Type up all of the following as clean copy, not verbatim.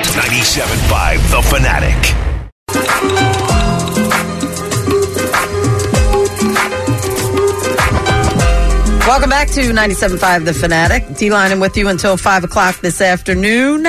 97.5 The Fanatic. Welcome back to 97.5 The Fanatic. D-lining with you until 5 o'clock this afternoon.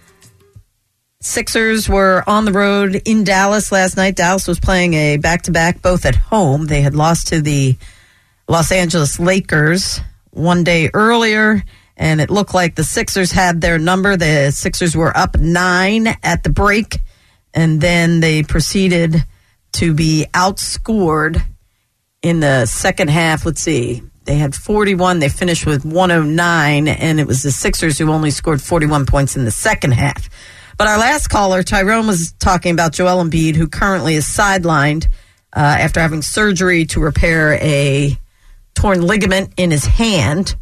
Sixers were on the road in Dallas last night. Dallas was playing a back-to-back, both at home. They had lost to the Los Angeles Lakers one day earlier, and it looked like the Sixers had their number. The Sixers were up 9 at the break, and then they proceeded to be outscored in the second half. Let's see. They had 41. They finished with 109, and it was the Sixers who only scored 41 points in the second half. But our last caller, Tyrone, was talking about Joel Embiid, who currently is sidelined after having surgery to repair a torn ligament in his hand.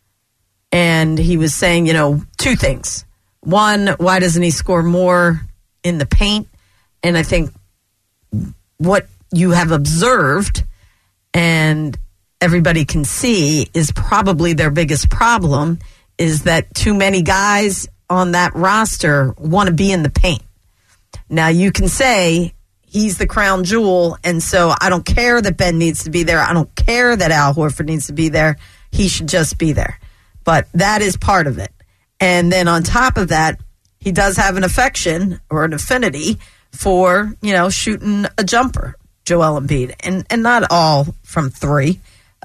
And he was saying, two things. One, why doesn't he score more in the paint? And I think what you have observed and everybody can see is probably their biggest problem is that too many guys on that roster want to be in the paint. Now, you can say he's the crown jewel, and so I don't care that Ben needs to be there. I don't care that Al Horford needs to be there. He should just be there. But that is part of it. And then on top of that, he does have an affection or an affinity for, shooting a jumper, Joel Embiid, and not all from three.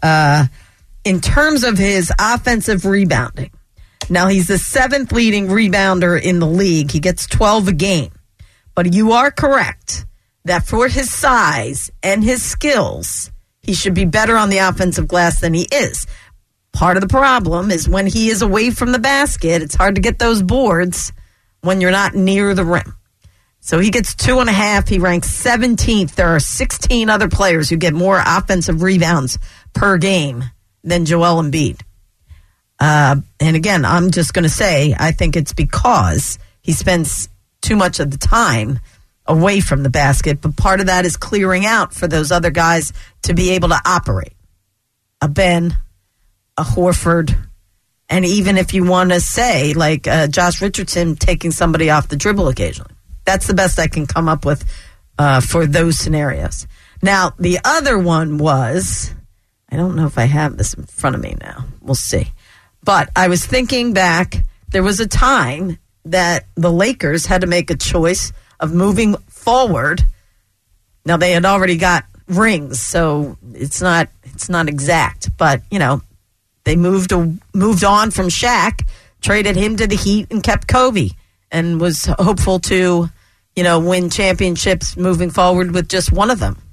In terms of his offensive rebounding, now he's the 7th leading rebounder in the league. He gets 12 a game. But you are correct that for his size and his skills, he should be better on the offensive glass than he is. Part of the problem is when he is away from the basket, it's hard to get those boards when you're not near the rim. So he gets 2.5. He ranks 17th. There are 16 other players who get more offensive rebounds per game than Joel Embiid. And again, I'm just going to say, I think it's because he spends too much of the time away from the basket, but part of that is clearing out for those other guys to be able to operate. A Ben, a Horford, and even if you want to say, like Josh Richardson taking somebody off the dribble occasionally. That's the best I can come up with for those scenarios. Now, the other one was, I don't know if I have this in front of me now. We'll see. But I was thinking back, there was a time that the Lakers had to make a choice of moving forward. Now, they had already got rings, so it's not exact. But, they moved on from Shaq, traded him to the Heat, and kept Kobe, and was hopeful to, win championships moving forward with just one of them.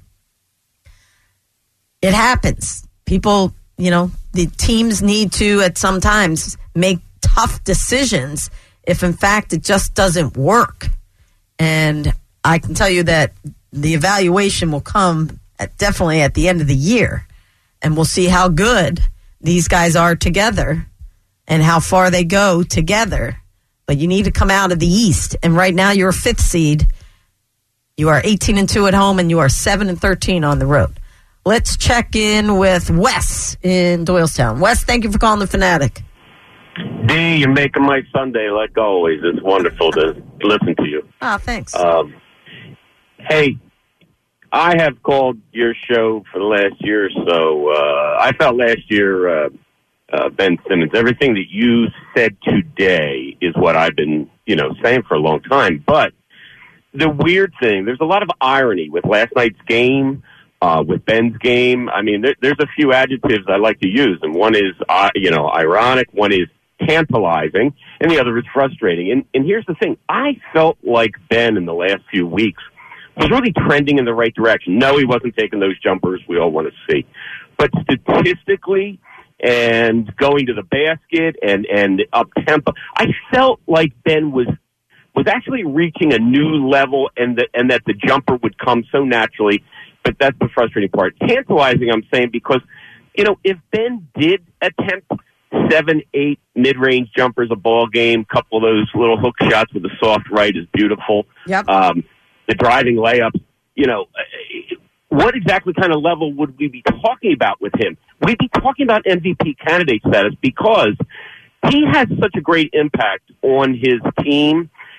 It happens. People, the teams need to, at some times, make tough decisions if, in fact, it just doesn't work. And I can tell you that the evaluation will come definitely at the end of the year, and we'll see how good these guys are together and how far they go together. But you need to come out of the East, and right now you're a 5th seed. You are 18-2 at home, and you are 7-13 on the road. Let's check in with Wes in Doylestown. Wes, thank you for calling the Fanatic. D, you're making my Sunday like always. It's wonderful to listen to you. Oh, thanks. Hey, I have called your show for the last year or so. I felt last year, Ben Simmons, everything that you said today is what I've been, saying for a long time. But the weird thing, there's a lot of irony with last night's game. With Ben's game, I mean, there's a few adjectives I like to use, and one is, ironic, one is tantalizing, and the other is frustrating. And here's the thing. I felt like Ben in the last few weeks was really trending in the right direction. No, he wasn't taking those jumpers we all want to see. But statistically and going to the basket and up-tempo, I felt like Ben was actually reaching a new level and that the jumper would come so naturally. But that's the frustrating part. Tantalizing, I'm saying, because, if Ben did attempt 7-8 mid-range jumpers a ball game, couple of those little hook shots with the soft right is beautiful. Yep. The driving layups, what exactly kind of level would we be talking about with him? We'd be talking about MVP candidate status because he has such a great impact on his team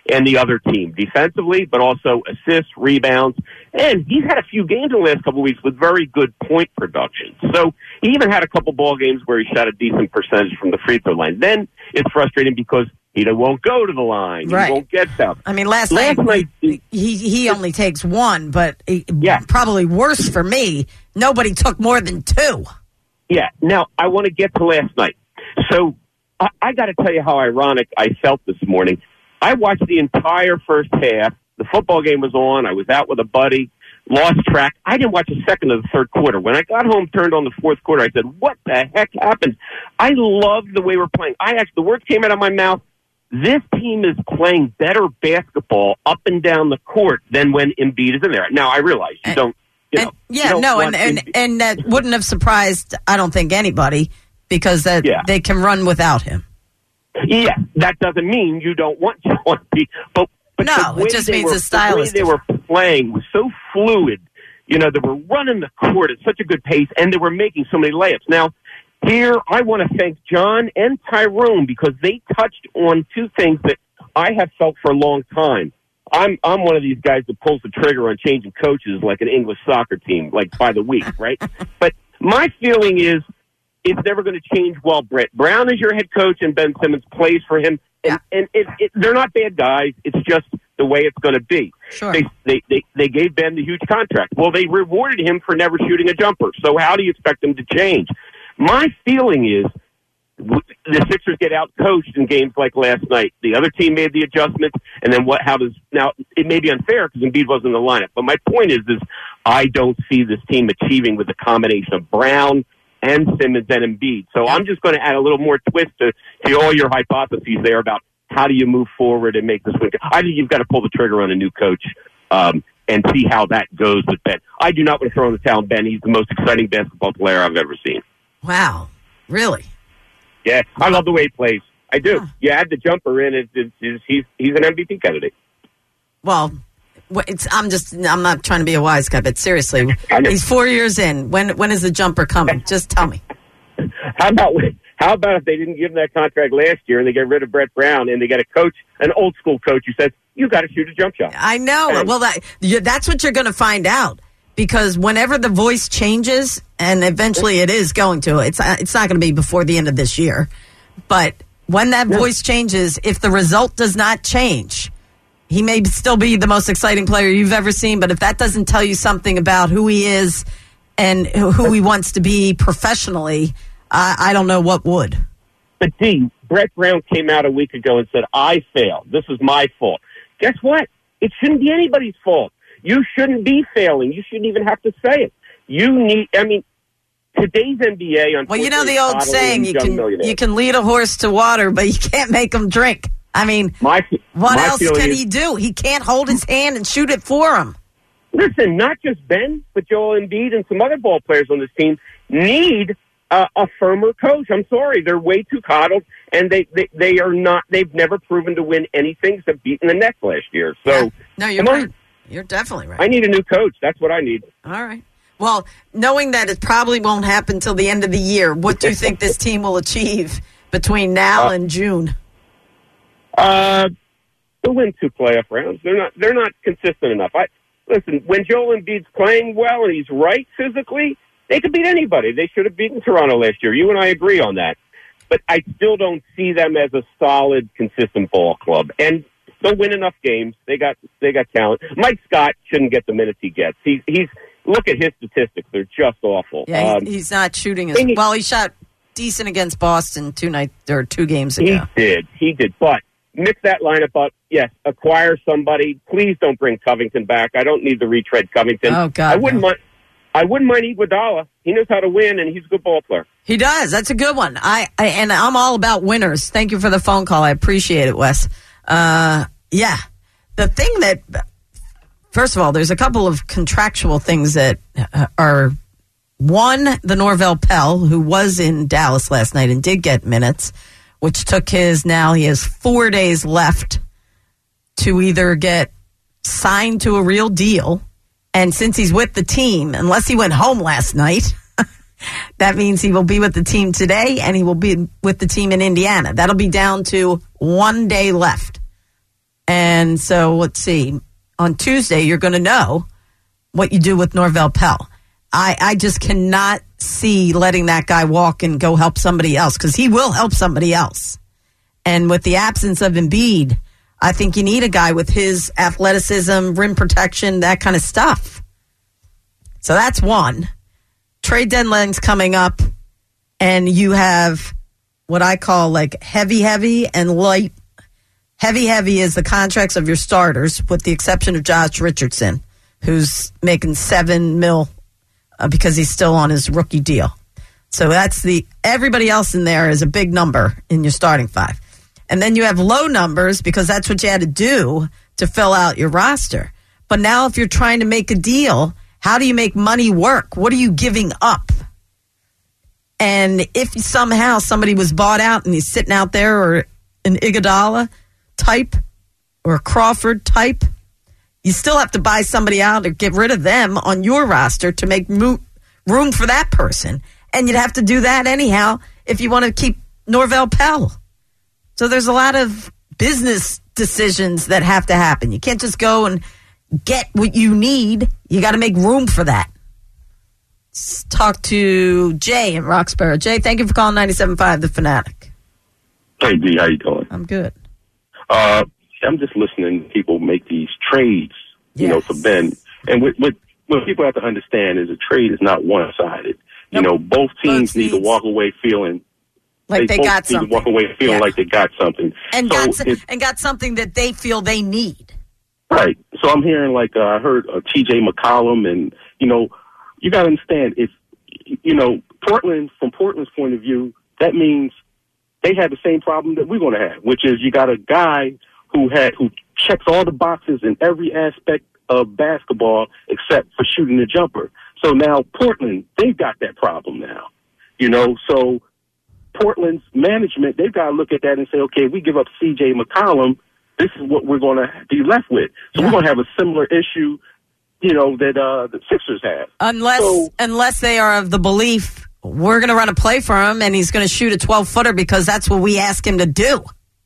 and the other team defensively, but also assists, rebounds. And he's had a few games in the last couple of weeks with very good point production. So he even had a couple ball games where he shot a decent percentage from the free throw line. Then it's frustrating because he won't go to the line. Right. He won't get stuff. I mean, last night he only takes one, but probably worse for me. Nobody took more than two. Yeah. Now, I want to get to last night. So I got to tell you how ironic I felt this morning. I watched the entire first half. The football game was on. I was out with a buddy, lost track. I didn't watch a second of the third quarter. When I got home, turned on the fourth quarter, I said, what the heck happened? I love the way we're playing. The words came out of my mouth. This team is playing better basketball up and down the court than when Embiid is in there. Now, I realize you don't. And that wouldn't have surprised, I don't think, anybody, because they can run without him. Yeah, that doesn't mean you don't want Embiid, but no, it just means the style is different. The way they were playing was so fluid. They were running the court at such a good pace, and they were making so many layups. Now, here, I want to thank John and Tyrone because they touched on two things that I have felt for a long time. I'm one of these guys that pulls the trigger on changing coaches like an English soccer team, like by the week, right? But my feeling is it's never going to change while Brett Brown is your head coach and Ben Simmons plays for him. And they're not bad guys. It's just the way it's going to be. Sure. They gave Ben the huge contract. Well, they rewarded him for never shooting a jumper. So how do you expect him to change? My feeling is the Sixers get out-coached in games like last night. The other team made the adjustments, and then now it may be unfair because Embiid wasn't in the lineup. But my point is I don't see this team achieving with the combination of Brown and Simmons and Embiid. So I'm just going to add a little more twist to all your hypotheses there about how do you move forward and make this win. I think you've got to pull the trigger on a new coach and see how that goes with Ben. I do not want to throw in the towel on Ben. He's the most exciting basketball player I've ever seen. Wow. Really? Yeah, I love the way he plays. I do. Huh. You add the jumper in, he's an MVP candidate. Well, I'm not trying to be a wise guy, but seriously, he's 4 years in. When is the jumper coming? Just tell me. How about if they didn't give him that contract last year and they get rid of Brett Brown and they get a coach, an old school coach who says, you got to shoot a jump shot. I know. Well, that's what you're going to find out. Because whenever the voice changes, and eventually it is going to, it's not going to be before the end of this year. But when that voice changes, if the result does not change, he may still be the most exciting player you've ever seen. But if that doesn't tell you something about who he is and who he wants to be professionally, I don't know what would. But Brett Brown came out a week ago and said, I failed. This is my fault. Guess what? It shouldn't be anybody's fault. You shouldn't be failing. You shouldn't even have to say it. Today's NBA, well, you know the old saying, you can lead a horse to water, but you can't make him drink. I mean, what else can he do? He can't hold his hand and shoot it for him. Listen, not just Ben, but Joel Embiid and some other ball players on this team need a firmer coach. I'm sorry. They're way too coddled, and they are not. They've never proven to win anything except beating the Nets last year. So, yeah. No, you're right. You're definitely right. I need a new coach. That's what I need. All right. Well, knowing that it probably won't happen till the end of the year, what do you think this team will achieve between now and June? They'll win 2 playoff rounds. They're not consistent enough. Listen, when Joel Embiid's playing well and he's right physically, they could beat anybody. They should have beaten Toronto last year. You and I agree on that. But I still don't see them as a solid, consistent ball club. And they'll win enough games. They got talent. Mike Scott shouldn't get the minutes he gets. He's look at his statistics; they're just awful. Yeah, he's not shooting as well. He shot decent against Boston 2 games ago. He did. But mix that lineup up. Yes, acquire somebody. Please don't bring Covington back. I don't need to retread Covington. Oh God, I wouldn't mind Iguodala. He knows how to win, and he's a good ball player. He does. That's a good one. I'm all about winners. Thank you for the phone call. I appreciate it, Wes. Yeah. The thing that, first of all, there's a couple of contractual things that are, one, the Norvell Pell, who was in Dallas last night and did get minutes, which took he has 4 days left to either get signed to a real deal. And since he's with the team, unless he went home last night, that means he will be with the team today and he will be with the team in Indiana. That'll be down to 1 day left. And so let's see. On Tuesday, you're going to know what you do with Norvell Pell. I just cannot see letting that guy walk and go help somebody else, because he will help somebody else. And with the absence of Embiid, I think you need a guy with his athleticism, rim protection, that kind of stuff. So that's one. Trade deadline's coming up, and you have what I call like heavy and light. Heavy is the contracts of your starters, with the exception of Josh Richardson, who's making $7 million because he's still on his rookie deal. So that's everybody else in there is a big number in your starting five. And then you have low numbers because that's what you had to do to fill out your roster. But now if you're trying to make a deal, how do you make money work? What are you giving up? And if somehow somebody was bought out and he's sitting out there, or an Iguodala type or a Crawford type, you still have to buy somebody out or get rid of them on your roster to make room for that person. And you'd have to do that anyhow if you want to keep Norvell Pell. So there's a lot of business decisions that have to happen. You can't just go and get what you need. You got to make room for that. Let's talk to Jay in Roxborough. Jay, thank you for calling 97.5 The Fanatic. Hey, D, how you doing? I'm good. I'm just listening to people make these trades, for Ben. And what people have to understand is a trade is not one-sided. Nope. Both teams need to walk away feeling like they got something. To walk away feeling like they got something. And got something that they feel they need. Right. So I'm hearing I heard T.J. McCollum, and, you got to understand, if, Portland, from Portland's point of view, that means they have the same problem that we're going to have, which is you got a guy who checks all the boxes in every aspect of basketball except for shooting the jumper. So now Portland, they've got that problem now, so Portland's management, they've got to look at that and say, okay, we give up C.J. McCollum, this is what we're going to be left with. So we're going to have a similar issue, that the Sixers have. Unless they are of the belief we're going to run a play for him and he's going to shoot a 12-footer because that's what we ask him to do.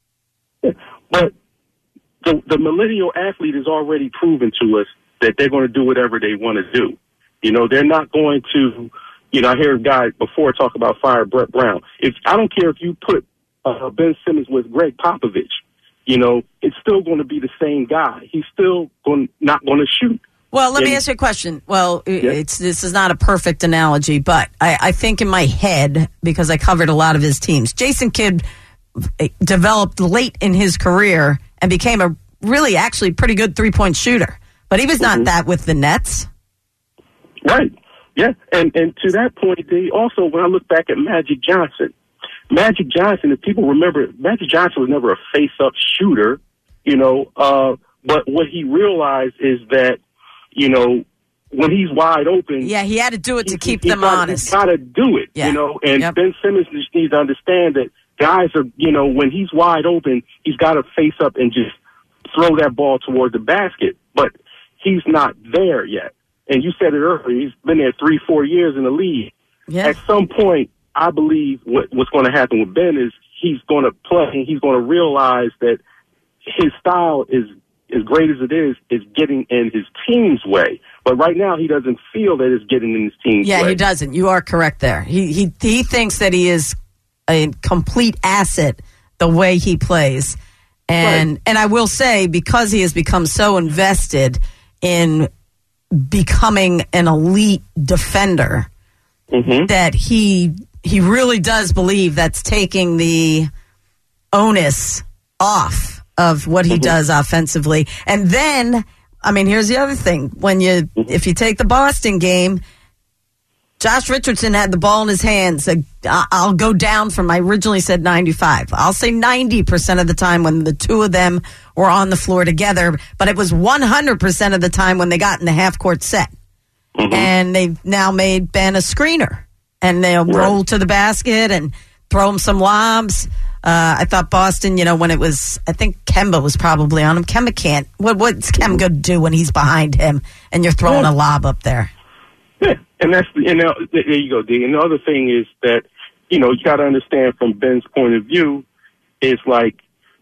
But the millennial athlete has already proven to us that they're going to do whatever they want to do. They're not going to, I hear a guy before talk about fire Brett Brown. I don't care if you put Ben Simmons with Greg Popovich, it's still going to be the same guy. He's still not going to shoot. Well, let me ask you a question. Well, this is not a perfect analogy, but I think in my head, because I covered a lot of his teams, Jason Kidd developed late in his career and became a really actually pretty good three-point shooter. But he was not that with the Nets. Right. Yeah. And to that point, also, when I look back at Magic Johnson, if people remember, Magic Johnson was never a face-up shooter, but what he realized is that, when he's wide open. Yeah, he had to do it to keep them honest. He's got to do it, and Ben Simmons just needs to understand that guys are, when he's wide open, he's got to face up and just throw that ball toward the basket. But he's not there yet. And you said it earlier, he's been there 3-4 years in the league. Yeah. At some point, I believe what's going to happen with Ben is he's going to play and he's going to realize that his style is, as great as it is getting in his team's way. But right now, he doesn't feel that it's getting in his team's way. Yeah, he doesn't. You are correct there. He thinks that he is a complete asset the way he plays. And I will say, because he has become so invested in becoming an elite defender, that he really does believe that's taking the onus off of what he does offensively. And then, here's the other thing. If you take the Boston game, Josh Richardson had the ball in his hands. I'll go down from, I originally said 95. I'll say 90% of the time when the two of them were on the floor together, but it was 100% of the time when they got in the half-court set. And they've now made Ben a screener. And they'll roll to the basket and throw him some lobs. I thought Boston, when it was, I think Kemba was probably on him. Kemba can't. What's Kemba going to do when he's behind him and you're throwing a lob up there? Yeah, and there you go, D. And the other thing is that, you got to understand from Ben's point of view, is like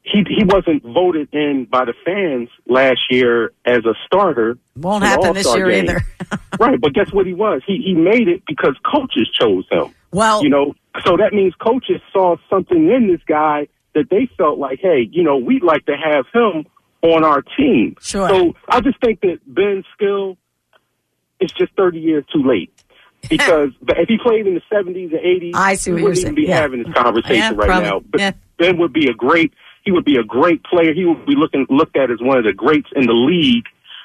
he wasn't voted in by the fans last year as a starter. Won't happen this year either. Right, but guess what he was? He made it because coaches chose him. Well, so that means coaches saw something in this guy that they felt like, hey, we'd like to have him on our team. Sure. So I just think that Ben Skill is just 30 years too late. Because if he played in the 70s and 80s, I see what we wouldn't even be having this conversation now. But Ben would be a great player. He would be looked at as one of the greats in the league,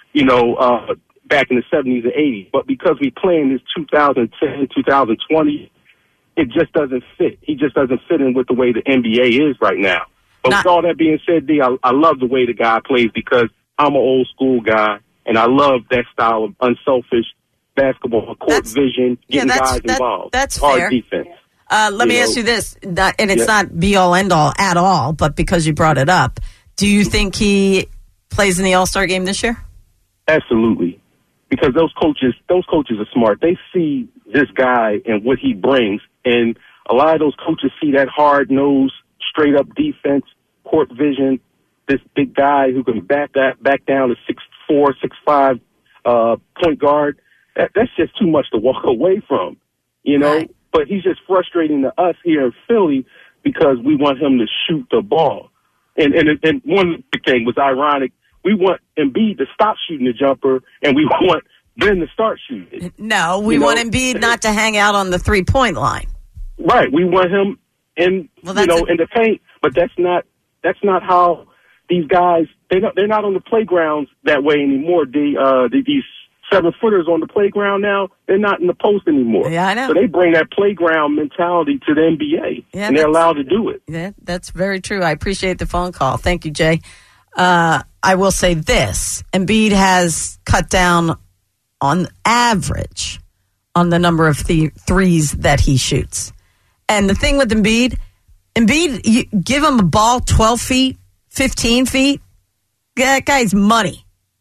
back in the 70s and 80s. But because we play in this 2010, 2020, it just doesn't fit. He just doesn't fit in with the way the NBA is right now. But with all that being said, D, I love the way the guy plays because I'm an old school guy, and I love that style of unselfish basketball, court vision, getting guys involved. That's hard fair. Defense. Let me ask you this, and it's not be-all, end-all at all, but because you brought it up, do you think he plays in the All-Star game this year? Absolutely. Because those coaches are smart. They see this guy and what he brings, and a lot of those coaches see that hard-nosed, straight-up defense, court vision, this big guy who can back down to 6'4", 6'5", point guard. That's just too much to walk away from, Right. But he's just frustrating to us here in Philly because we want him to shoot the ball. And one thing was ironic. We want Embiid to stop shooting the jumper, and we want Ben to start shooting. No, we want Embiid not to hang out on the 3-point line. Right. We want him in the paint, but that's not how these guys. They're not on the playgrounds that way anymore. These 7-footers on the playground now, they're not in the post anymore. Yeah, I know. So they bring that playground mentality to the NBA, and they're allowed to do it. Yeah, that's very true. I appreciate the phone call. Thank you, Jay. I will say this. Embiid has cut down on average on the number of threes that he shoots. And the thing with Embiid, you give him a ball 12 feet, 15 feet, that guy's money.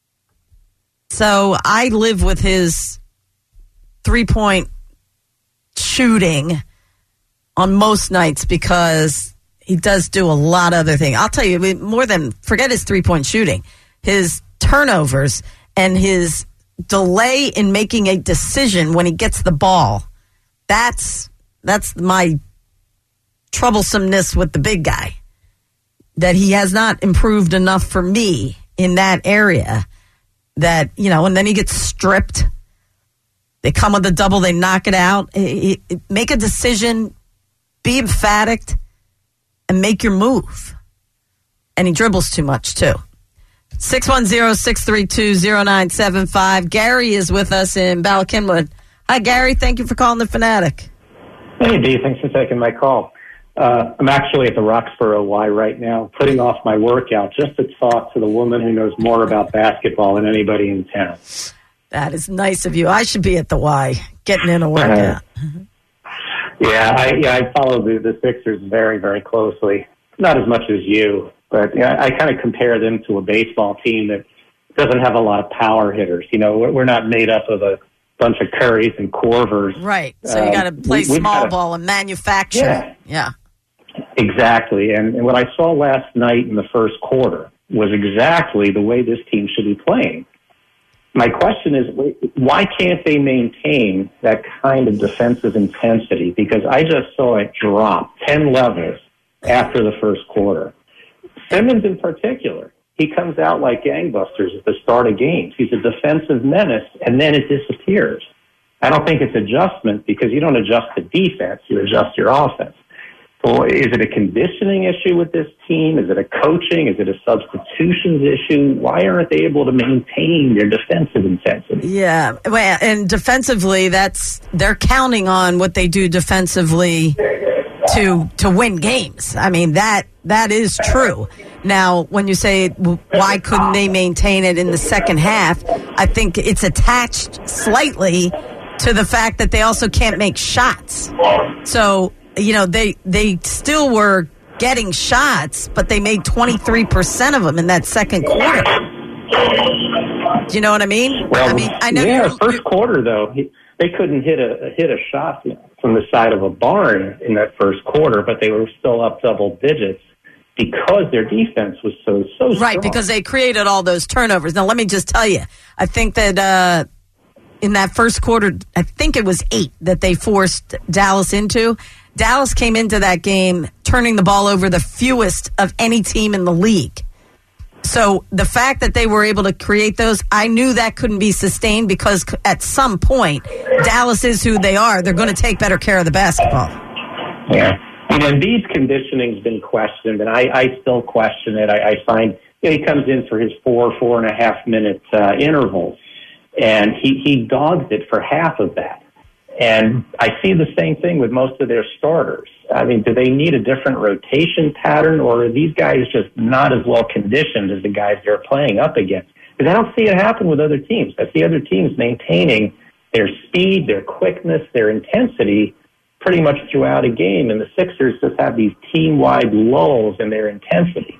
So I live with his 3-point shooting on most nights because he does do a lot of other things. I'll tell you, forget his 3-point shooting, his turnovers and his delay in making a decision when he gets the ball. That's my troublesomeness with the big guy, that he has not improved enough for me in that area. That, and then he gets stripped. They come with a double, they knock it out. Make a decision, be emphatic, and make your move. And he dribbles too much, too. 610-632-0975. Gary is with us in Bala Cynwyd. Hi, Gary. Thank you for calling The Fanatic. Hey, Dee. Thanks for taking my call. I'm actually at the Roxborough Y right now, putting off my workout just to talk to the woman who knows more about basketball than anybody in town. That is nice of you. I should be at the Y, getting in a workout. I follow the Sixers very, very closely. Not as much as you, but I kind of compare them to a baseball team that doesn't have a lot of power hitters. We're not made up of a bunch of Currys and Corvers. Right. So you got to play small ball and manufacture. Yeah. Exactly. And what I saw last night in the first quarter was exactly the way this team should be playing. My question is, why can't they maintain that kind of defensive intensity? Because I just saw it drop 10 levels after the first quarter. Simmons in particular, he comes out like gangbusters at the start of games. He's a defensive menace, and then it disappears. I don't think it's adjustment because you don't adjust the defense, you adjust your offense. Or is it a conditioning issue with this team? Is it a coaching? Is it a substitutions issue? Why aren't they able to maintain their defensive intensity? Yeah, well, and defensively, they're counting on what they do defensively to win games. I mean, that is true. Now, when you say why couldn't they maintain it in the second half, I think it's attached slightly to the fact that they also can't make shots. So, they still were getting shots, but they made 23% of them in that second quarter. Do you know what I mean? Well, I know. Yeah, first quarter though, they couldn't hit a shot from the side of a barn in that first quarter, but they were still up double digits. because their defense was so strong. Right, because they created all those turnovers. Now, let me just tell you, I think that in that first quarter, I think it was 8 that they forced Dallas into. Dallas came into that game turning the ball over the fewest of any team in the league. So the fact that they were able to create those, I knew that couldn't be sustained because at some point, Dallas is who they are. They're going to take better care of the basketball. Yeah. And Embiid's conditioning's been questioned, and I still question it. I find he comes in for his 4.5 minute intervals, and he dogs it for half of that. And I see the same thing with most of their starters. I mean, do they need a different rotation pattern, or are these guys just not as well conditioned as the guys they're playing up against? Because I don't see it happen with other teams. I see other teams maintaining their speed, their quickness, their intensity pretty much throughout a game, and the Sixers just have these team-wide lulls in their intensity.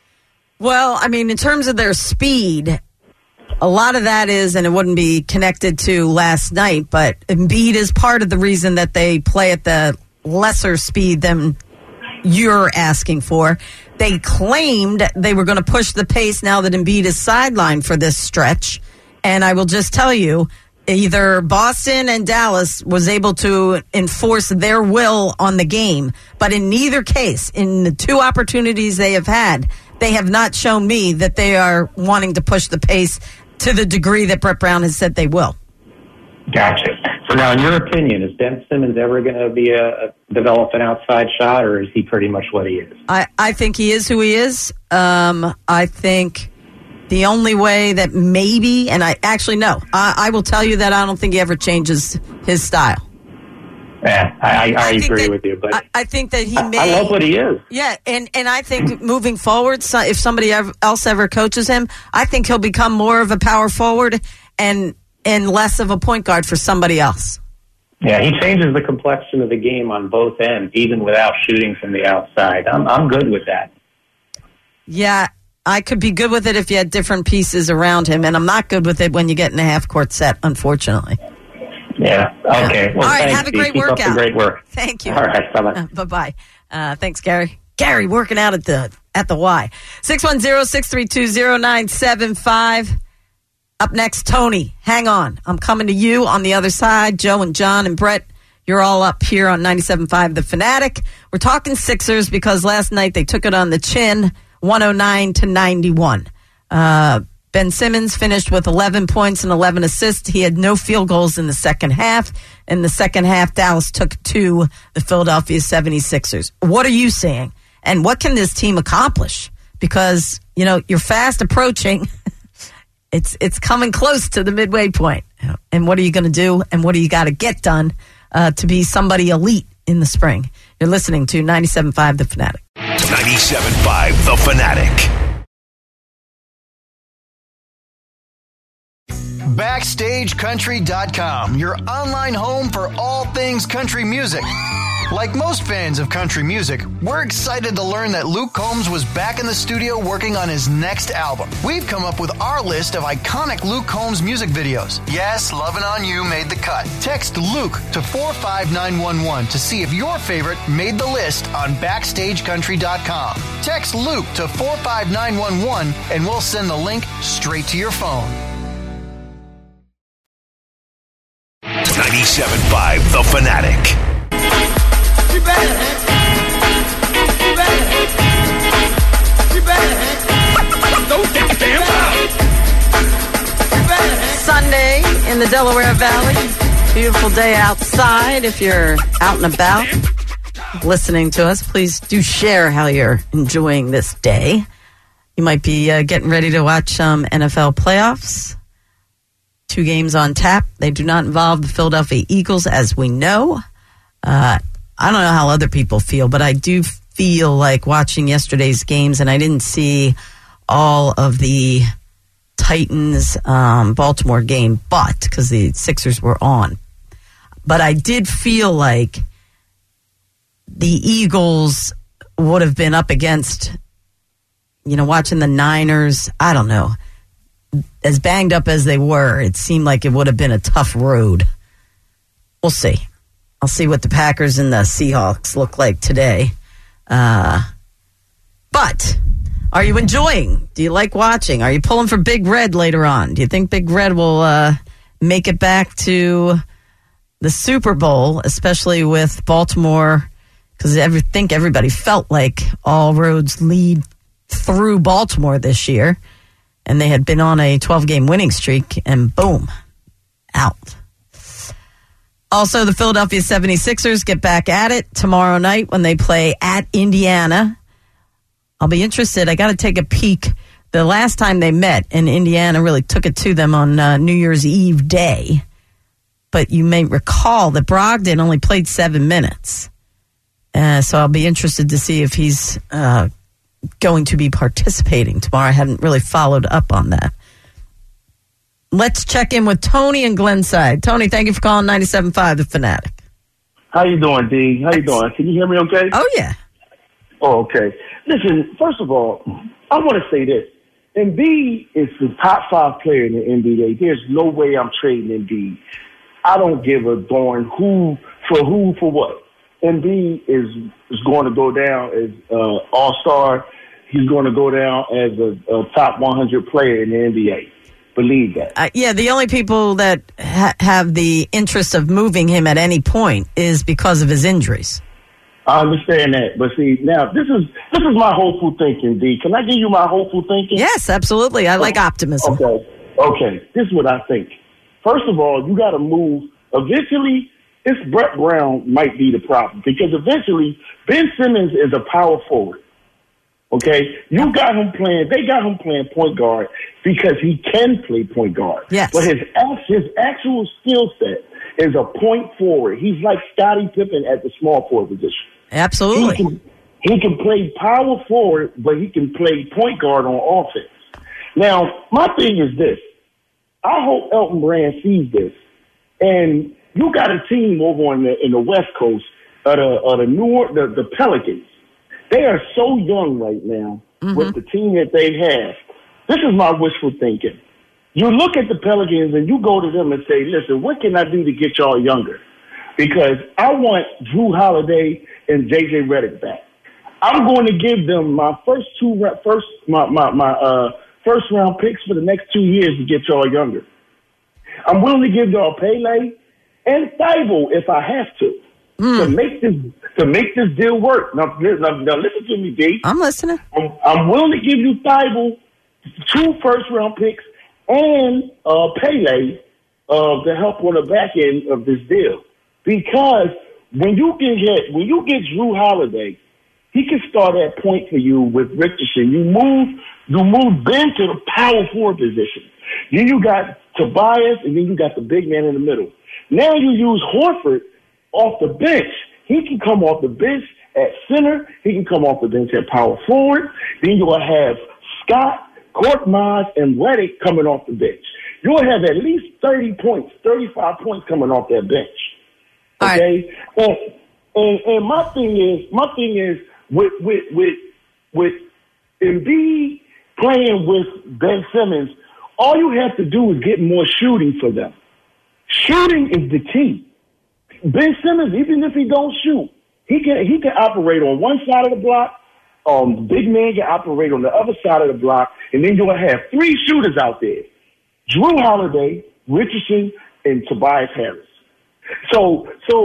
Well, I mean, in terms of their speed, a lot of that is, and it wouldn't be connected to last night, but Embiid is part of the reason that they play at the lesser speed than you're asking for. They claimed they were going to push the pace now that Embiid is sidelined for this stretch, and I will just tell you, either Boston and Dallas was able to enforce their will on the game, but in neither case, in the 2 opportunities they have had, they have not shown me that they are wanting to push the pace to the degree that Brett Brown has said they will. Gotcha. So now, in your opinion, is Ben Simmons ever going to develop an outside shot, or is he pretty much what he is? I think he is who he is. I think the only way that maybe, and I actually no, I will tell you that I don't think he ever changes his style. Yeah, I agree with you, but I think that he may. I love what he is. Yeah, and I think moving forward, if somebody else ever coaches him, I think he'll become more of a power forward and less of a point guard for somebody else. Yeah, he changes the complexion of the game on both ends, even without shooting from the outside. I'm good with that. Yeah, I could be good with it if you had different pieces around him, and I'm not good with it when you get in a half-court set, unfortunately. Yeah, okay. Well, all right, thanks, have a great Keep workout. Up the great work. Thank you. All right, bye-bye. Bye-bye. Thanks, Gary. Gary working out at the Y. 610-632-0975. Up next, Tony. Hang on. I'm coming to you on the other side. Joe and John and Brett, you're all up here on 97.5 The Fanatic. We're talking Sixers because last night they took it on the chin, 109-91. Ben Simmons finished with 11 points and 11 assists. He had no field goals in the second half. In the second half, Dallas took to the Philadelphia 76ers. What are you saying? And what can this team accomplish? Because, you're fast approaching. It's coming close to the midway point. And what are you going to do? And what do you got to get done to be somebody elite in the spring? You're listening to 97.5 The Fanatic. 97.5 The Fanatic. BackstageCountry.com, your online home for all things country music. Like most fans of country music, we're excited to learn that Luke Combs was back in the studio working on his next album. We've come up with our list of iconic Luke Combs music videos. Yes, Lovin' On You made the cut. Text Luke to 45911 to see if your favorite made the list on BackstageCountry.com. Text Luke to 45911 and we'll send the link straight to your phone. 97.5 The Fanatic. You better. Don't take your damn time. Sunday in the Delaware Valley. Beautiful day outside. If you're out and about listening to us, please do share how you're enjoying this day. You might be getting ready to watch some NFL playoffs. 2 games on tap. They do not involve the Philadelphia Eagles, as we know. I don't know how other people feel, but I do feel like watching yesterday's games, and I didn't see all of the Titans Baltimore game, but because the Sixers were on. But I did feel like the Eagles would have been up against, watching the Niners. I don't know. As banged up as they were, it seemed like it would have been a tough road. We'll see. I'll see what the Packers and the Seahawks look like today. But are you enjoying? Do you like watching? Are you pulling for Big Red later on? Do you think Big Red will make it back to the Super Bowl, especially with Baltimore? Because I think everybody felt like all roads lead through Baltimore this year, and they had been on a 12-game winning streak, and boom, out. Also, the Philadelphia 76ers get back at it tomorrow night when they play at Indiana. I'll be interested. I got to take a peek. The last time they met, and Indiana really took it to them on New Year's Eve day. But you may recall that Brogdon only played 7 minutes. So I'll be interested to see if he's going to be participating tomorrow. I hadn't really followed up on that. Let's check in with Tony in Glenside. Tony, thank you for calling 97.5 The Fanatic. How you doing, D? How you doing? Can you hear me okay? Oh, yeah. Oh, okay. Listen, first of all, I want to say this. Embiid is the top 5 player in the NBA. There's no way I'm trading Embiid. I don't give a darn who for what. Embiid is going to go down as all-star. He's going to go down as a top 100 player in the NBA. Believe that. Yeah, the only people that have the interest of moving him at any point is because of his injuries. I understand that, but see, now this is my hopeful thinking, D. Can I give you my hopeful thinking? Yes, absolutely. I like optimism. Okay. This is what I think. First of all, you got to move. Eventually, this Brett Brown might be the problem because eventually Ben Simmons is a power forward. Okay, they got him playing point guard because he can play point guard. Yes. But his actual skill set is a point forward. He's like Scottie Pippen at the small forward position. Absolutely. He can play power forward, but he can play point guard on offense. Now, my thing is this. I hope Elton Brand sees this. And you got a team over in the West Coast the Pelicans. They are so young right now with the team that they have. This is my wishful thinking. You look at the Pelicans and you go to them and say, listen, what can I do to get y'all younger? Because I want Drew Holiday and J.J. Redick back. I'm going to give them my first round picks for the next 2 years to get y'all younger. I'm willing to give y'all Pele and Thibault if I have to. To make this deal work. Now listen to me, D. I'm listening. I'm willing to give you Thibault 2 first-round picks and Pele to help on the back end of this deal. Because when you get Drew Holiday, he can start at point for you with Richardson. You move Ben to the power forward position. Then you got Tobias, and then you got the big man in the middle. Now you use Horford off the bench. He can come off the bench at center. He can come off the bench at power forward. Then you will have Scott, Korkmaz, and Redick coming off the bench. You'll have at least 30 points, 35 points coming off that bench. Okay? Right. And my thing is with Embiid playing with Ben Simmons, all you have to do is get more shooting for them. Shooting is the key. Ben Simmons, even if he don't shoot, he can operate on one side of the block. The big man can operate on the other side of the block, and then you'll have 3 shooters out there: Drew Holiday, Richardson, and Tobias Harris. So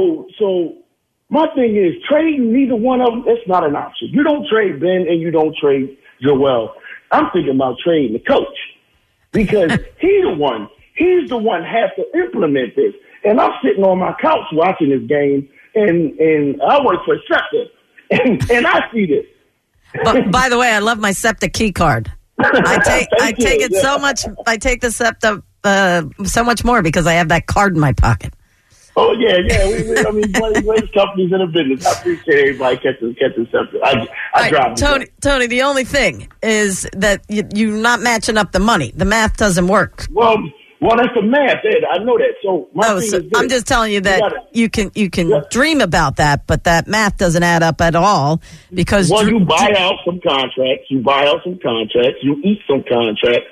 my thing is trading neither one of them. That's not an option. You don't trade Ben and you don't trade Joel. I'm thinking about trading the coach because he's the one has to implement this. And I'm sitting on my couch watching this game, and I work for SEPTA, and I see this. But by the way, I love my SEPTA key card. I take it so much. I take the SEPTA so much more because I have that card in my pocket. Oh yeah. I mean, great companies in the business. I appreciate everybody catching SEPTA. I drive Tony. The only thing is that you're not matching up the money. The math doesn't work. Well, that's the math. I know that. So I'm just telling you that you can dream about that, but that math doesn't add up at all because you buy out some contracts, you eat some contracts,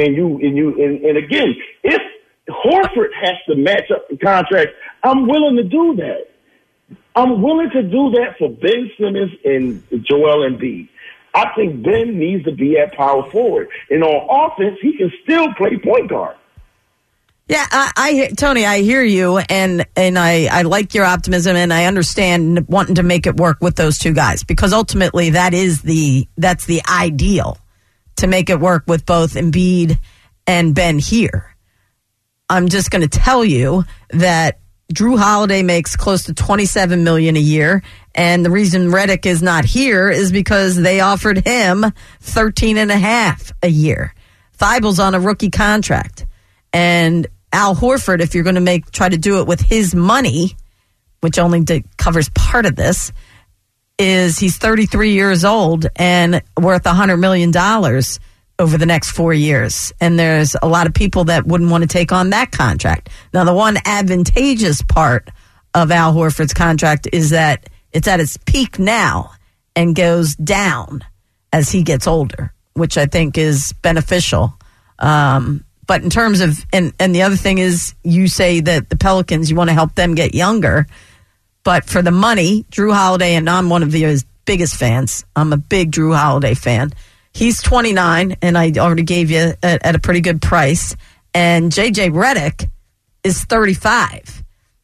and again, if Horford has to match up the contract, I'm willing to do that. I'm willing to do that for Ben Simmons and Joel Embiid. I think Ben needs to be at power forward. And on offense, he can still play point guard. Yeah, Tony, I hear you, and I like your optimism, and I understand wanting to make it work with those two guys, because ultimately that's the ideal, to make it work with both Embiid and Ben here. I'm just going to tell you that Drew Holiday makes close to $27 million a year, and the reason Redick is not here is because they offered him $13.5 a year. Thibel's on a rookie contract, and Al Horford, if you're going to try to do it with his money, which only covers part of this, he's 33 years old and worth $100 million over the next 4 years. And there's a lot of people that wouldn't want to take on that contract. Now, the one advantageous part of Al Horford's contract is that it's at its peak now and goes down as he gets older, which I think is beneficial. But in terms of, and the other thing is, you say that the Pelicans, you want to help them get younger. But for the money, Drew Holiday, and I'm one of his biggest fans. I'm a big Drew Holiday fan. He's 29, and I already gave you at a pretty good price. And J.J. Redick is 35.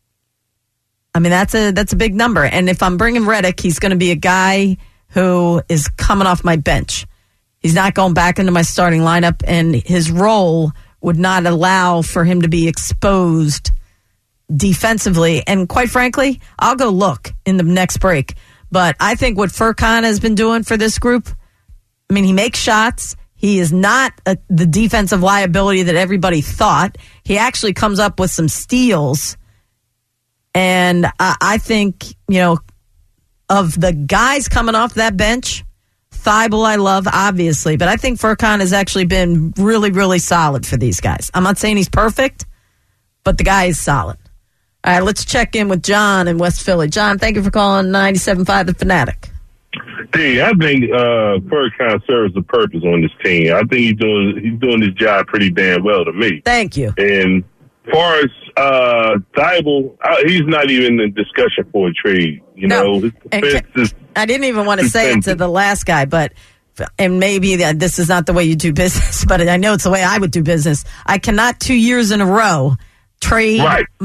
I mean, that's a big number. And if I'm bringing Redick, he's going to be a guy who is coming off my bench. He's not going back into my starting lineup, and his role would not allow for him to be exposed defensively. And quite frankly, I'll go look in the next break. But I think what Furkan has been doing for this group, I mean, he makes shots. He is not the defensive liability that everybody thought. He actually comes up with some steals. And I think, of the guys coming off that bench, Thibault I love, obviously, but I think Furkan has actually been really, really solid for these guys. I'm not saying he's perfect, but the guy is solid. All right, let's check in with John in West Philly. John, thank you for calling 97.5 The Fanatic. Hey, I think Furkan serves the purpose on this team. I think he's doing his job pretty damn well to me. Thank you. And as far as Thibault, he's not even in discussion for a trade. His defense is. I didn't even want to say it to the last guy, and maybe this is not the way you do business, but I know it's the way I would do business. I cannot 2 years in a row trade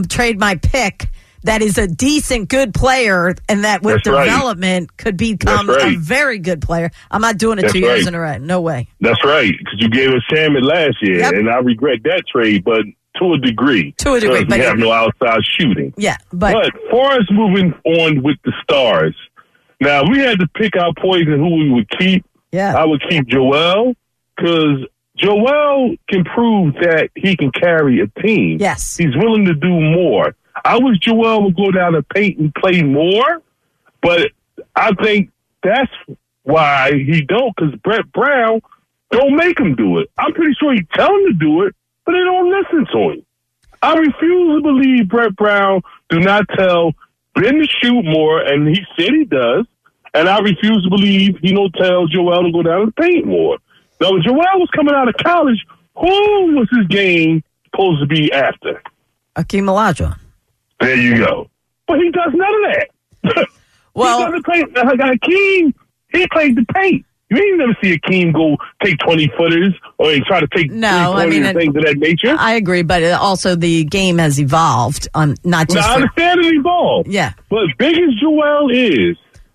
my pick that is a decent, good player, and that with development could become a very good player. I'm not doing it 2 years in a row. No way. That's right, because you gave us Shamit last year, and I regret that trade, but to a degree. But we have no outside shooting. Yeah, but for us moving on with the stars, now, we had to pick our poison who we would keep. Yeah. I would keep Joel, because Joel can prove that he can carry a team. Yes. He's willing to do more. I wish Joel would go down the paint and play more, but I think that's why he don't, because Brett Brown don't make him do it. I'm pretty sure he tell him to do it, but they don't listen to him. I refuse to believe Brett Brown do not tell Ben to shoot more, and he said he does. And I refuse to believe he don't tell Joel to go down and paint more. Now, when Joel was coming out of college, who was his game supposed to be after? Akeem Olajuwon. There you go. But he does none of that. Well, he doesn't play. Akeem, he played the paint. You ain't never see Akeem go take 20-footers or try to take things of that nature. I agree, but also the game has evolved. Not just. I understand it evolved. Yeah. But big as Joel is,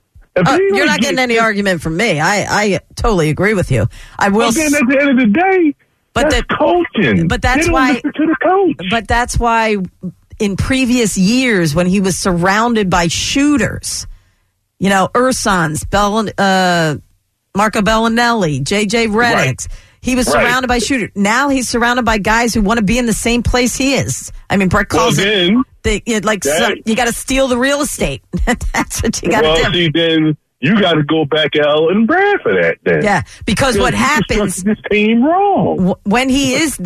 you're not getting any argument from me. I totally agree with you. I will. But then at the end of the day, that's coaching. But that's why. Listen to the coach. But that's why, in previous years, when he was surrounded by shooters, Ursons, Marco Bellinelli, J.J. Redick, he was surrounded by shooters. Now he's surrounded by guys who want to be in the same place he is. I mean, Brett calls you got to steal the real estate. That's what you got to do. Well, see, then you got to go back L and Brad for that. Then, yeah, because what happens? This team wrong when he is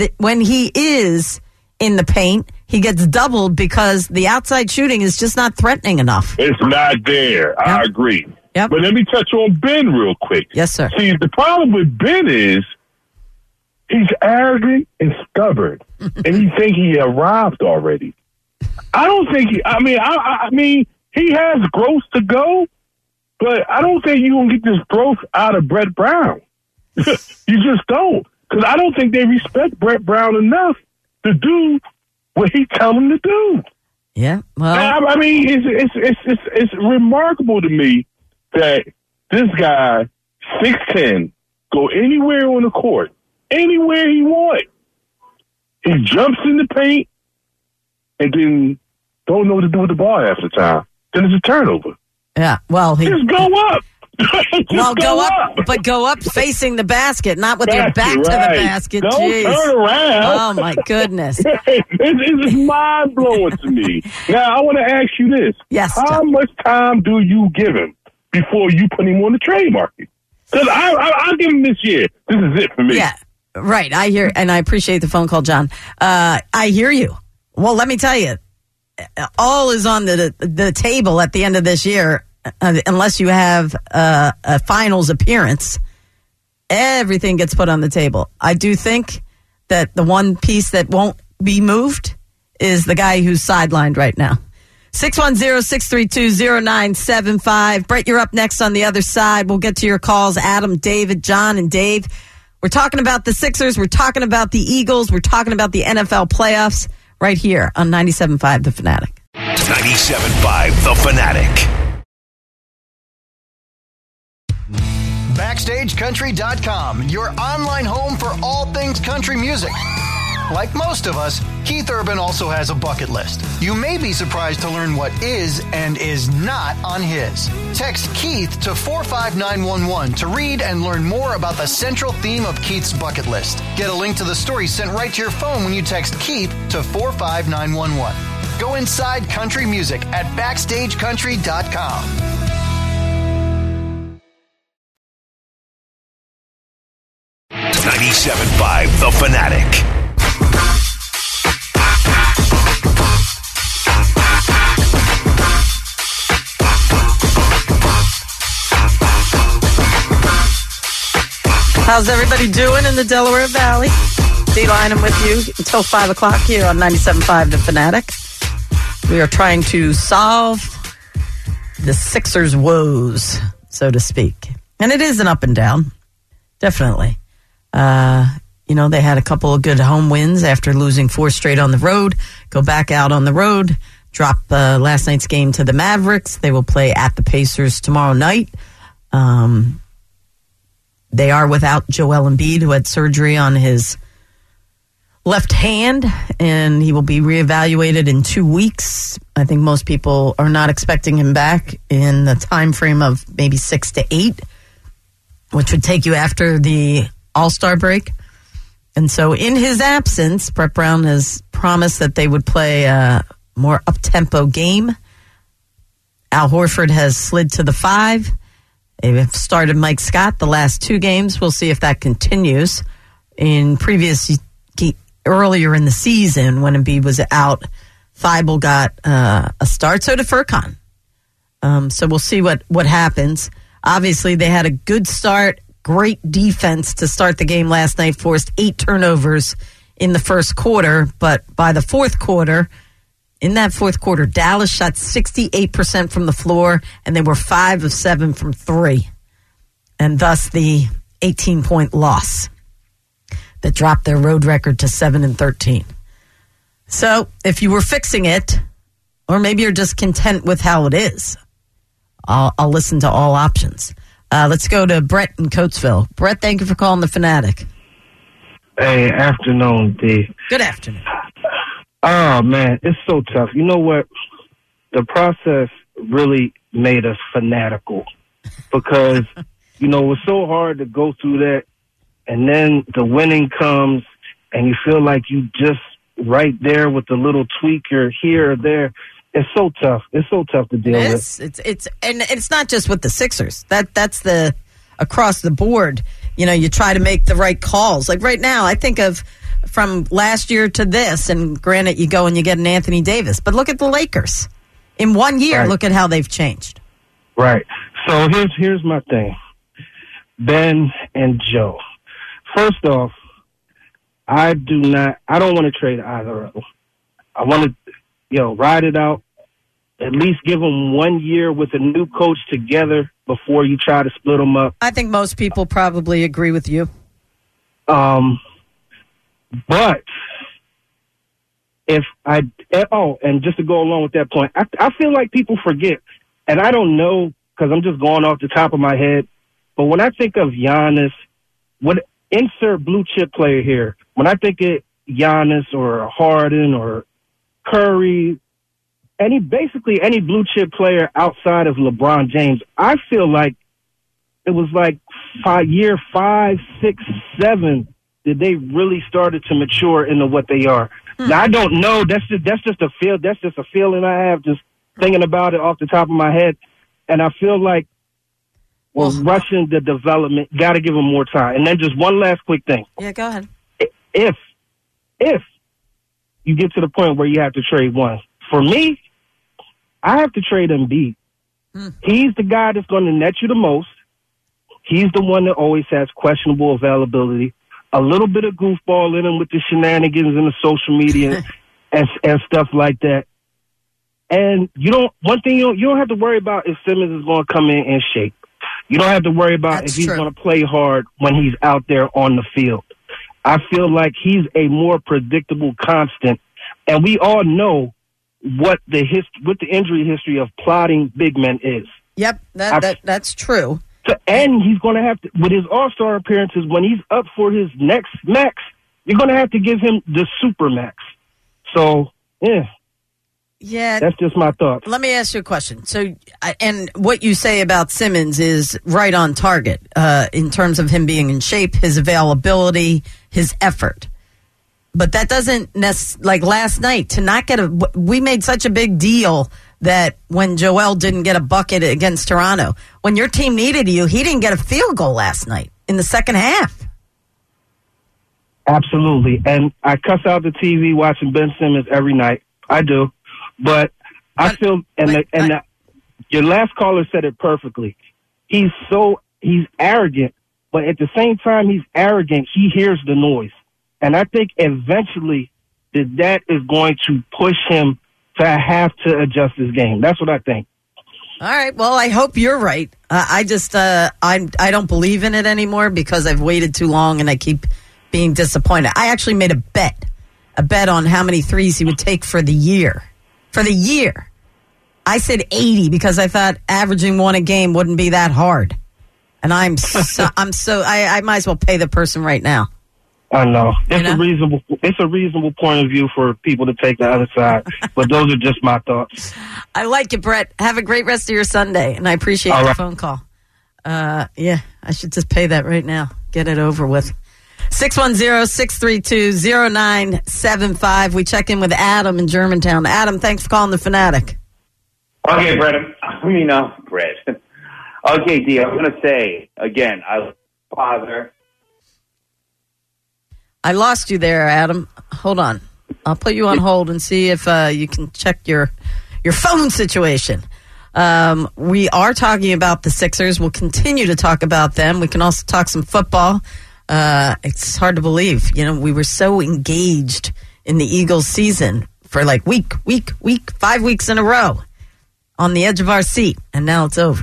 in the paint, he gets doubled because the outside shooting is just not threatening enough. It's not there. Yep. I agree. Yep. But let me touch on Ben real quick. Yes, sir. See, the problem with Ben is he's arrogant and stubborn, and he think he arrived already. I don't think I mean, he has growth to go, but I don't think you're going to get this growth out of Brett Brown. You just don't. Because I don't think they respect Brett Brown enough to do what he tell them to do. Yeah, well, I mean, it's remarkable to me that this guy, 6'10", go anywhere on the court, anywhere he want. He jumps in the paint and then don't know what to do with the ball half the time. Then it's a turnover. Yeah, well, just go up. Go up, but go up facing the basket, not with your back to the basket. Don't Jeez. turn around. Oh, my goodness. It's mind-blowing to me. Now, I want to ask you this. Yes, how John. much time do you give him before you put him on the trade market? Because I'll give him this year. This is it for me. Yeah, right. I hear, and I appreciate the phone call, John. I hear you. Well, let me tell you, all is on the table at the end of this year. Unless you have a finals appearance, everything gets put on the table. I do think that the one piece that won't be moved is the guy who's sidelined right now. 610-632-0975. Brett, you're up next on the other side. We'll get to your calls. Adam, David, John, and Dave. We're talking about the Sixers. We're talking about the Eagles. We're talking about the NFL playoffs right here on 97.5 The Fanatic. 97.5 The Fanatic. BackstageCountry.com, your online home for all things country music. Like most of us, Keith Urban also has a bucket list. You may be surprised to learn what is and is not on his. Text Keith to 45911 to read and learn more about the central theme of Keith's bucket list. Get a link to the story sent right to your phone when you text Keith to 45911. Go inside country music at BackstageCountry.com. 97.5 The Fanatic. How's everybody doing in the Delaware Valley? D-Line, I'm with you until 5 o'clock here on 97.5 The Fanatic. We are trying to solve the Sixers' woes, so to speak. And it is an up and down, definitely. They had a couple of good home wins after losing 4 straight on the road. Go back out on the road, drop last night's game to the Mavericks. They will play at the Pacers tomorrow night. They are without Joel Embiid, who had surgery on his left hand, and he will be reevaluated in 2 weeks. I think most people are not expecting him back in the time frame of maybe 6 to 8, which would take you after the All-Star break. And so in his absence, Brett Brown has promised that they would play a more up-tempo game. Al Horford has slid to the 5. They've started Mike Scott the last 2 games. We'll see if that continues. In earlier in the season, when Embiid was out, Thibault got a start. So did Furkan. So we'll see what happens. Obviously, they had a good start. Great defense to start the game last night. Forced 8 turnovers in the first quarter. But by the fourth quarter, Dallas shot 68% from the floor, and they were 5 of 7 from 3. And thus the 18-point loss that dropped their road record to 7-13. So if you were fixing it, or maybe you're just content with how it is, I'll listen to all options. Let's go to Brett in Coatesville. Brett, thank you for calling The Fanatic. Hey, afternoon, D. Good afternoon. Oh, man, it's so tough. You know what? The process really made us fanatical because, it's so hard to go through that, and then the winning comes, and you feel like you just right there with the little tweaker here or there. It's so tough. It's so tough to deal with. It's not just with the Sixers. That's the across the board. You try to make the right calls. Like right now, I think of from last year to this, and granted, you go and you get an Anthony Davis, but look at the Lakers. In 1 year, Right. Look at how they've changed. Right. So here's my thing. Ben and Joe. First off, I don't want to trade either of them. I want to, ride it out. At least give them 1 year with a new coach together before you try to split them up. I think most people probably agree with you. But and just to go along with that point, I feel like people forget, and I don't know because I'm just going off the top of my head, but when I think of Giannis, insert blue chip player here, when I think of Giannis or Harden or Curry, any blue chip player outside of LeBron James, I feel like it was like year 5, 6, 7 that they really started to mature into what they are. Now I don't know. That's just a feel. That's just a feeling I have, just thinking about it off the top of my head. And I feel like we're rushing the development. Got to give them more time. And then just one last quick thing. Yeah, go ahead. If you get to the point where you have to trade one, for me, I have to trade Embiid. He's the guy that's going to net you the most. He's the one that always has questionable availability. A little bit of goofball in him with the shenanigans and the social media and stuff like that. And you don't have to worry about if Simmons is going to come in shape. You don't have to worry about if he's going to play hard when he's out there on the field. I feel like he's a more predictable constant, and we all know what the injury history of plotting big men is. Yep, that's true. So, and he's going to have to, with his All-Star appearances, when he's up for his next max, you're going to have to give him the super max. So, yeah, that's just my thoughts. Let me ask you a question. So, and what you say about Simmons is right on target in terms of him being in shape, his availability, his effort. But that doesn't like last night to not get we made such a big deal that when Joel didn't get a bucket against Toronto, when your team needed you, he didn't get a field goal last night in the second half. Absolutely. And I cuss out the TV watching Ben Simmons every night. I do. But I feel, your last caller said it perfectly. He's arrogant, but at the same time he's arrogant, he hears the noise. And I think eventually that is going to push him to have to adjust his game. That's what I think. All right. Well, I hope you're right. I don't believe in it anymore because I've waited too long and I keep being disappointed. I actually made a bet on how many threes he would take for the year. For the year. I said 80 because I thought averaging one a game wouldn't be that hard. And I might as well pay the person right now. I know. It's a reasonable point of view for people to take the other side, but those are just my thoughts. I like it, Brett. Have a great rest of your Sunday, and I appreciate your phone call. Yeah, I should just pay that right now. Get it over with. 610-632-0975. We check in with Adam in Germantown. Adam, thanks for calling the Fanatic. Okay, Brett. Brett. Okay, D, I'm going to say, again, father. I lost you there, Adam. Hold on. I'll put you on hold and see if you can check your phone situation. We are talking about the Sixers. We'll continue to talk about them. We can also talk some football. It's hard to believe. We were so engaged in the Eagles season for like week, 5 weeks in a row on the edge of our seat, and now it's over.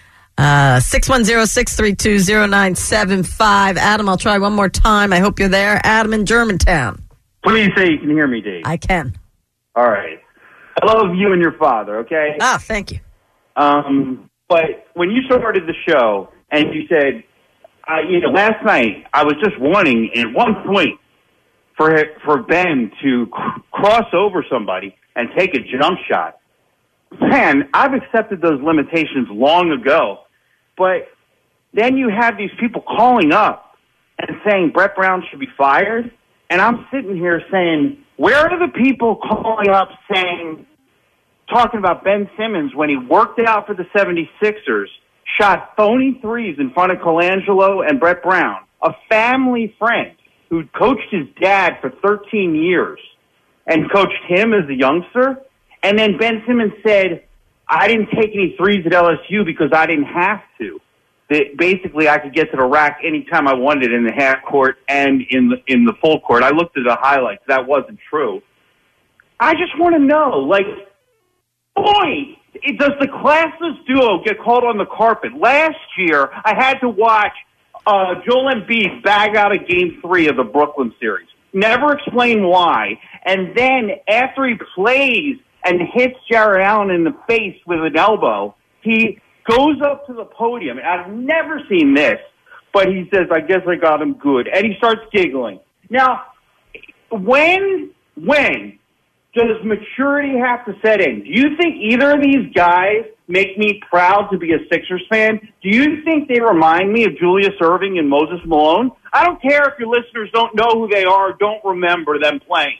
610-632-0975. Adam, I'll try one more time. I hope you're there. Adam in Germantown. Please say you can hear me, Dave. I can. All right. I love you and your father, okay? Thank you. But when you started the show and you said, last night I was just wanting at one point for Ben to cross over somebody and take a jump shot. Man, I've accepted those limitations long ago. But then you have these people calling up and saying Brett Brown should be fired. And I'm sitting here saying, where are the people calling up talking about Ben Simmons when he worked out for the 76ers, shot phony threes in front of Colangelo and Brett Brown, a family friend who coached his dad for 13 years and coached him as a youngster? And then Ben Simmons said, I didn't take any threes at LSU because I didn't have to. That basically, I could get to the rack anytime I wanted in the half court and in the full court. I looked at the highlights. That wasn't true. I just want to know, boy, Does the classless duo get called on the carpet? Last year, I had to watch Joel Embiid bag out of Game 3 of the Brooklyn series. Never explain why. And then after he plays and hits Jared Allen in the face with an elbow, he goes up to the podium. And I've never seen this, but he says, I guess I got him good. And he starts giggling. Now, when does maturity have to set in? Do you think either of these guys make me proud to be a Sixers fan? Do you think they remind me of Julius Erving and Moses Malone? I don't care if your listeners don't know who they are or don't remember them playing.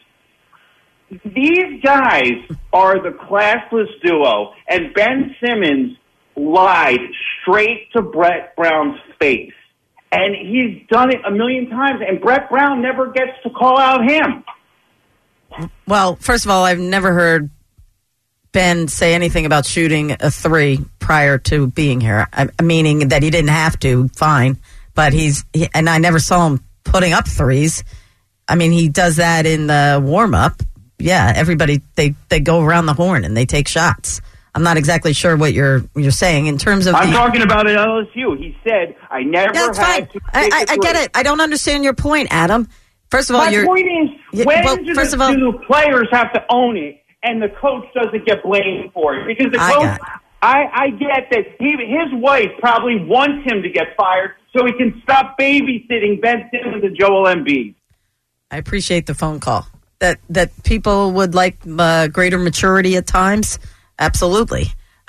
These guys are the classless duo, and Ben Simmons lied straight to Brett Brown's face. And he's done it a million times, and Brett Brown never gets to call out him. Well, first of all, I've never heard Ben say anything about shooting a three prior to being here, meaning that he didn't have to, fine. But and I never saw him putting up threes. I mean, he does that in the warm-up. Yeah, everybody, they go around the horn and they take shots. I'm not exactly sure what you're saying in terms of. I'm talking about at LSU. He said, I never had fine. to. I get it. I don't understand your point, Adam. First of all, my point is, when do the players have to own it and the coach doesn't get blamed for it? Because the coach, I get that his wife probably wants him to get fired so he can stop babysitting Ben Simmons and Joel Embiid. I appreciate the phone call. That people would like greater maturity at times. Absolutely.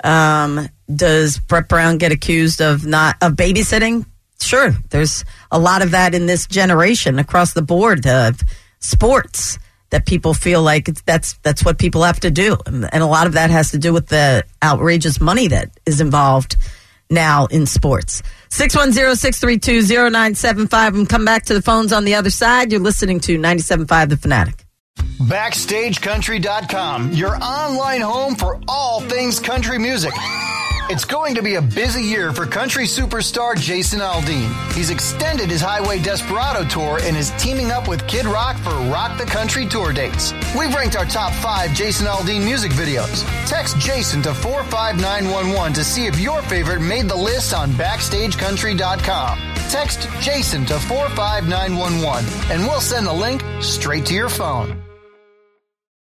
Does Brett Brown get accused of babysitting? Sure. There's a lot of that in this generation across the board of sports that people feel like that's what people have to do. And a lot of that has to do with the outrageous money that is involved now in sports. 610-632-0975 and come back to the phones on the other side. You're listening to 97.5 The Fanatic. BackstageCountry.com, your online home for all things country music. It's going to be a busy year for country superstar Jason Aldean. He's extended his Highway Desperado tour and is teaming up with Kid Rock for Rock the Country tour dates. We've ranked our top 5 Jason Aldean music videos. Text Jason to 45911 to see if your favorite made the list on BackstageCountry.com. Text Jason to 45911 and we'll send the link straight to your phone.